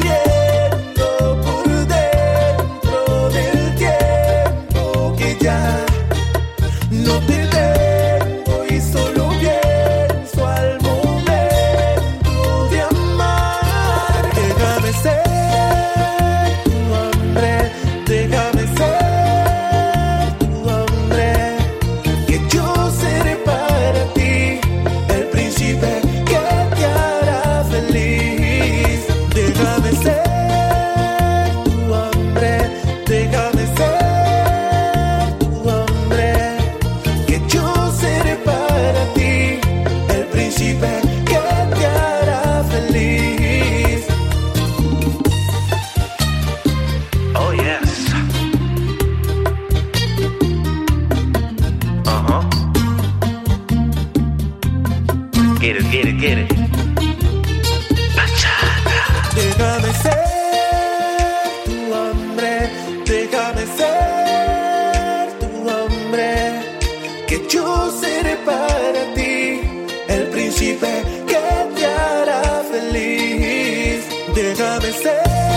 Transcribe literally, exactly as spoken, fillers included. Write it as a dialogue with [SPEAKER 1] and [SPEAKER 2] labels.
[SPEAKER 1] muriendo por dentro del tiempo que ya no te tengo y solo pienso al momento de amar. Déjame ser tu hombre, déjame ser tu hombre, que yo seré para ti el príncipe que te hará feliz. Déjame ser tu hombre, déjame ser tu hombre, que yo seré para ti el príncipe que te hará feliz.
[SPEAKER 2] Oh, yes. Uh-huh. Get it, get it, get it. Bachata.
[SPEAKER 1] Déjame ser tu hombre, déjame ser tu hombre, que yo seré para ti el príncipe que te hará feliz. Déjame ser